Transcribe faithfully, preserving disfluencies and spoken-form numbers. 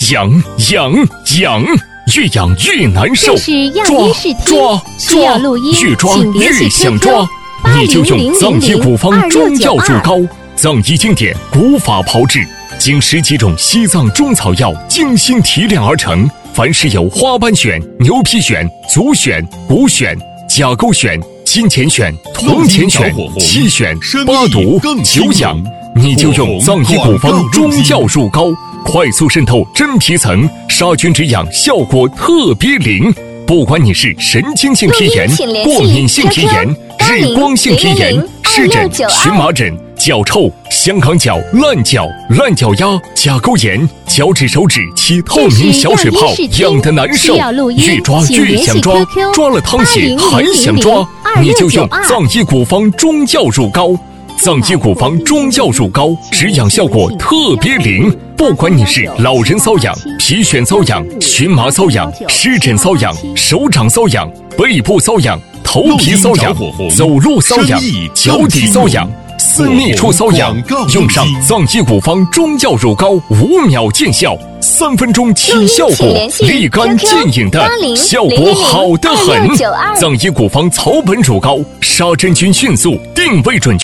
痒痒痒，越痒越难受。 这是药抓医试听， 抓需要录音， 越抓请联系越想 Q Q 抓，你就用藏医古方中药入膏，藏医经典古法炮制，经十几种西藏中草药精心提炼而成。凡是有花斑选、牛皮选、足选、骨选、甲沟选、金钱选、铜钱选、七选、八毒、九养，你就用藏医古方中药入膏，快速渗透真皮层，杀菌止痒，效果特别灵。不管你是神经性皮炎、过敏性皮炎、日光性皮炎、湿疹、荨麻疹、脚臭、香港脚、烂脚、烂脚丫、甲沟炎、脚趾手指起透明小水泡，痒得难受，越抓越想抓，抓了淌血还想抓，你就用藏医古方中药入膏。藏医古方中药入膏，止痒效果特别灵。不管你是老人瘙痒、皮癣瘙痒、荨麻瘙痒、湿疹瘙痒、手掌瘙痒、背部瘙痒、头皮瘙痒、走路瘙痒、脚底瘙痒、私密处瘙痒，用上藏医古方中药乳膏，五秒见效，三分钟起效果，立竿见影的效果好得很。藏医古方草本乳膏，杀真菌迅速，定位准确。